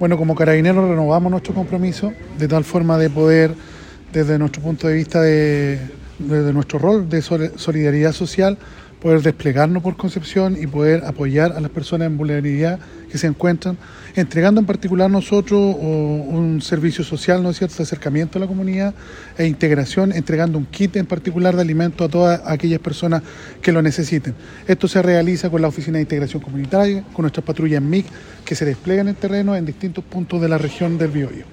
Bueno, como Carabineros renovamos nuestro compromiso de tal forma de poder, desde nuestro punto de vista, desde nuestro rol de solidaridad social, poder desplegarnos por Concepción y poder apoyar a las personas en vulnerabilidad que se encuentran, entregando en particular nosotros un servicio social, ¿no es cierto?, de acercamiento a la comunidad e integración, entregando un kit en particular de alimentos a todas aquellas personas que lo necesiten. Esto se realiza con la Oficina de Integración Comunitaria, con nuestras patrullas MIC que se despliegan en terreno en distintos puntos de la región del Biobío.